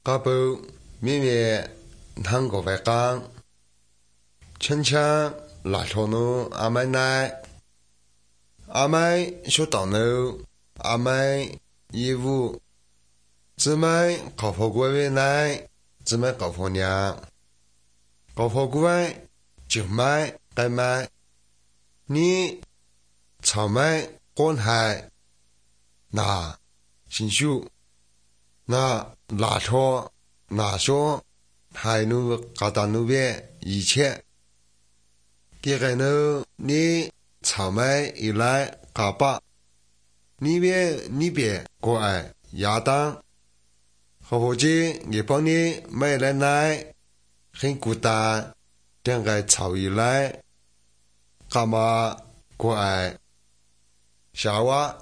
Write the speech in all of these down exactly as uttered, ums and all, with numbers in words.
家宝面面汤个白干，轻轻拉脱侬阿妹奶，阿妹学到侬，阿妹业务，姊妹搞破过位奶，姊妹搞破娘，搞破过位就买该买，你草莓干海，那新秀。那拉脱那说太努嘎达努边一切，给个努你草莓一来嘎巴，你别你别过爱亚当，好不济也帮你买来奶，很孤单，点个草一来，干嘛过爱夏娃。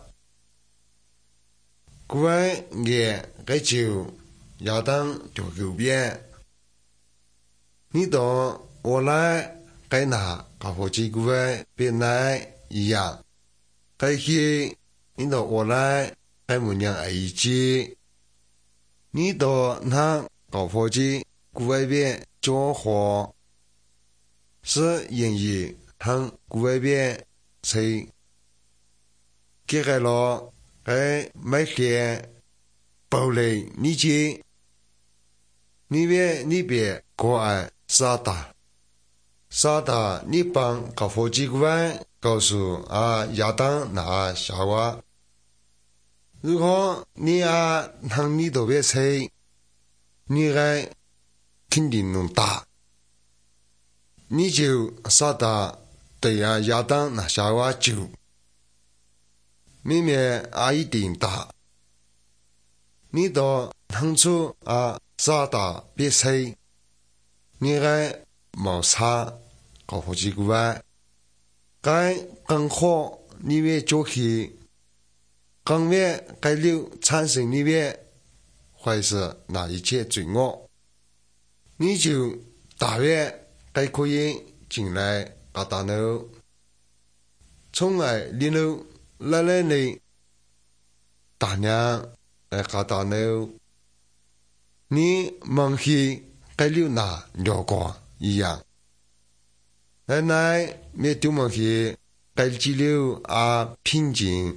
古人也该就亚当就右边，你到我来该拿搞好几古人别来一样，该去你到我来该么样爱一起，你到那搞好几古人边交活，是因为他古人边才给个了。哎，每天暴雷你去，你别你别过爱傻大，傻大你帮搞佛机关告诉啊亚当那夏娃，如果你啊让你都别猜，你还肯定能打，你就傻大对啊亚当那夏娃就。明明阿一定大，你到当初啊傻大别猜，你还冇差搞好几个万，该更好你别做起，更别该留产生你别，或是那一切罪恶，你就大约该可以进来嘎达喽，从来你喽。来来来，大娘来搞大妞，你忙去该留那聊光一样，奶奶没丢忙去该记留啊平静，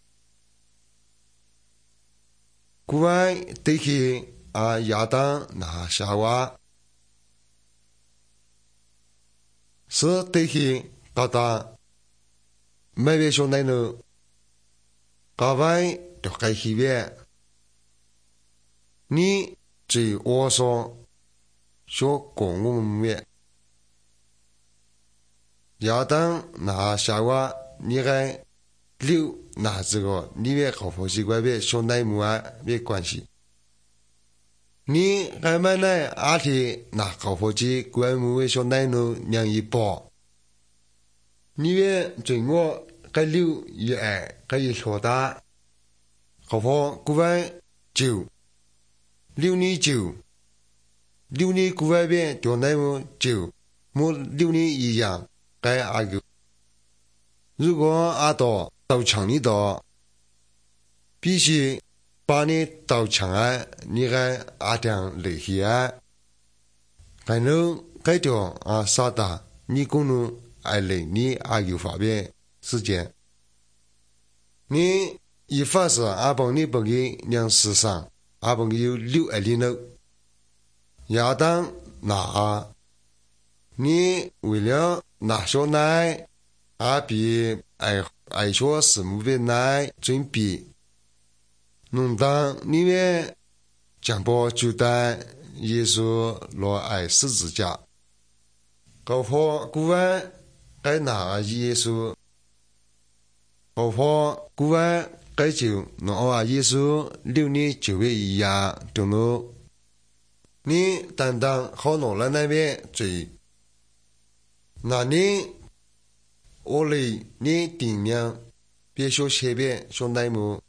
古外对去啊亚当那夏娃，是对去搞大，没别说奶妞。各位就该去边，你最我说说公共面，亚当那夏娃，你该留那这个你别搞婆媳关别兄弟母啊别关系，你该买来阿提那搞婆媳关母为兄弟奴娘一包，你别最我该留一爱该一说大。好破古外就六年九，六年古外边叫那么九，么六年一样该阿个。如果阿到到墙里头，必须把你到墙啊，你该阿点累去啊，该能该叫啊啥的，你可能爱累你阿有方便时间，你。一发是阿帮你帮给娘世上，阿帮有六二零六，亚当拿，你为了拿小奶，阿比爱爱说什么的奶准备，弄当你们讲包就单耶稣落爱十字架，高坡古外该拿耶稣，高坡古外。该就侬话耶稣六年九月一样，中路你担当好弄了那边最，那你我嘞你顶量别说前边说内幕，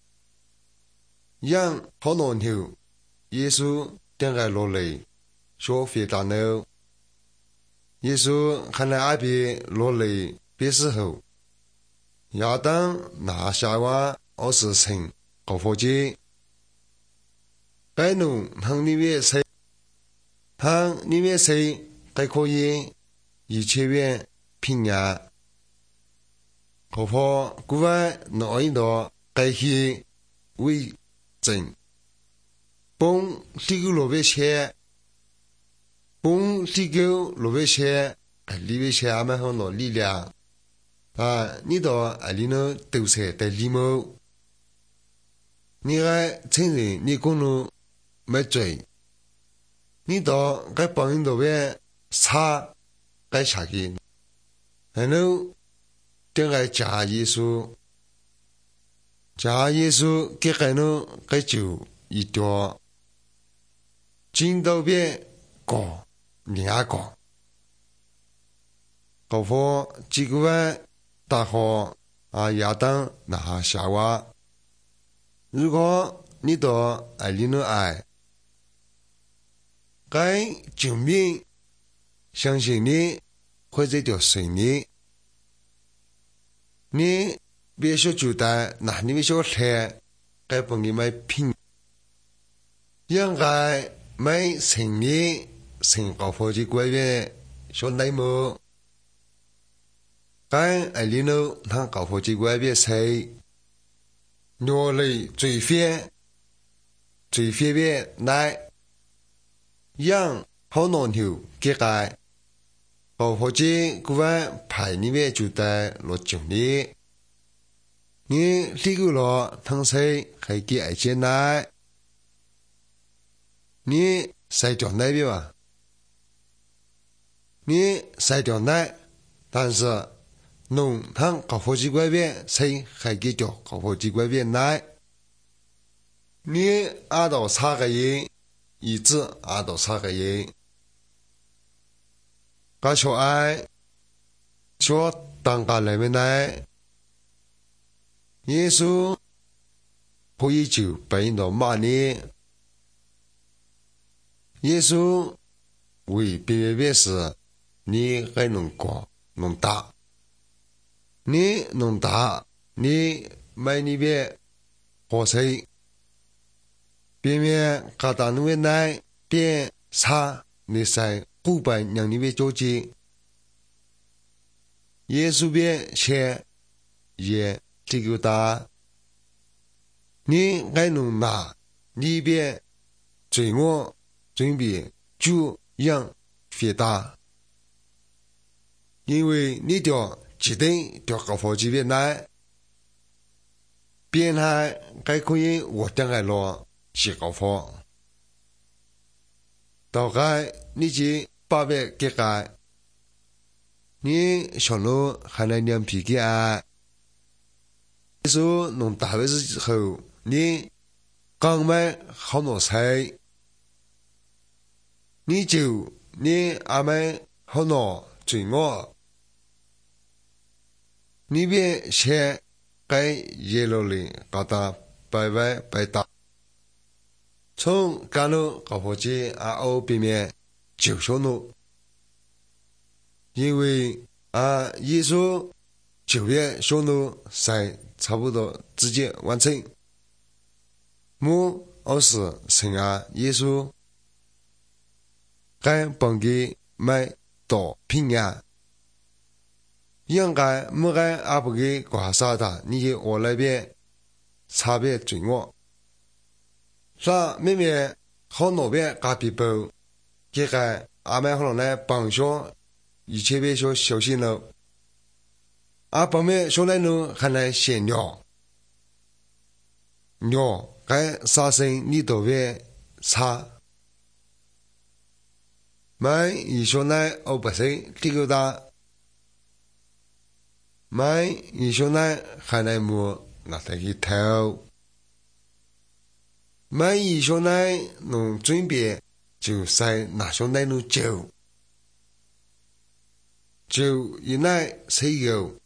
让好弄头耶稣点个落来说非大脑，耶稣看来阿边落来别时候，亚当拿夏娃。二十层高科技， 该侬向你面谁，向你面谁，该可以一切愿平安。何况古外哪一道该是为真，帮地球罗别切，帮地球罗别切，里别切阿们好多力量啊！你到啊里头都是在里头，你爱承认你公路没罪，你到该帮人那边查该查去，然后点个假耶稣，假耶稣给个侬该就一条，进到边讲另外讲，高峰几个万大号啊亚当那夏娃，如果你到爱里头爱，该证明相信你或者叫信你。你别说就带，那你别说来，该帮你买品，应该买生意，生高科技官员说内幕，该爱里头他高科技官员谁，鸟类最飞，最飞边来，养好难头，给该。高科技官派你们就带落经理，你这个了汤水还给爱进来，你晒掉那边吧，你晒掉那，但是农汤高科技官边谁还给掉高科技官边来，你按到差个人，一直按到差个人。噶小爱，说当家来面来，耶稣可以就被到骂你，耶稣为别别别事，你还能讲能打，你能打，你买你别火车，别别噶当那边来点茶，你晒。古拜让你别着急，耶稣别切也这个大，你还能拿你别罪恶准备就养肥大，因为你掉几定掉高科技边来，边还该可以我等来了是高科，大概你去。八百给个，你小路还能两皮给啊？你说弄大位之后，你刚买好多菜，你就你阿买好多罪恶，你别先该耶路里搞到拜拜拜打，从干路搞破街啊欧边面。就说侬，因为啊，耶稣九月说侬才差不多直接完成。母二是神啊，耶稣该帮给买到平安，应该没该阿不给刮痧的，你去我那边差别罪恶，啥妹妹好那边嘎皮包。这个阿妹可能来帮上一切别说小心了，阿帮妹说来呢还来闲聊，聊该啥生你都别查，买一说来我不是这个大，买一说来还来摸那得去偷，买一说来弄准备。就在那上那路走，就一来谁有，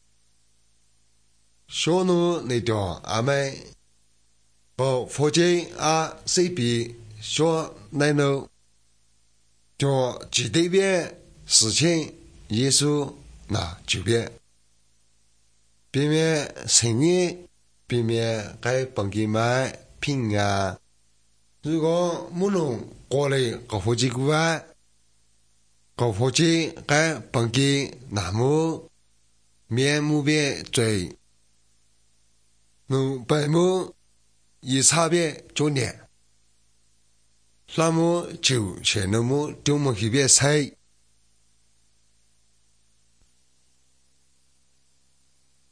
小路那条阿妹，不或者啊谁比小那路，就几对边事情，耶稣那就别，避免生意，避免该帮给买平安。 如果冇能过来个火鸡股啊，个火鸡该本鸡那么面目别最，能白目以差别就年，那么就全那么丢么去别菜。